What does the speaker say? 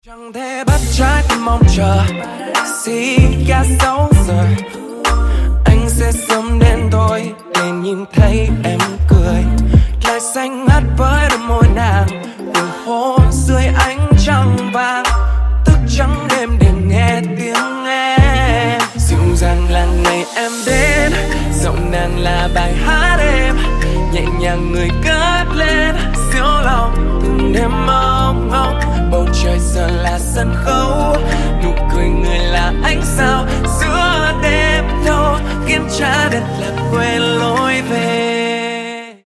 Chẳng thể bắt trái tim mong chờ xì cả 6 giờ anh sẽ sớm đến thôi để nhìn thấy em cười lại xanh ngắt với đôi môi nàng đường phố dưới ánh trăng vàng thức trắng đêm để nghe tiếng em dịu dàng là ngày em đến giọng nàng là bài hát em nhẹ nhàng người cất lên siêu lòng từng đêm mong ngóng bầu trời giờ là sân khấu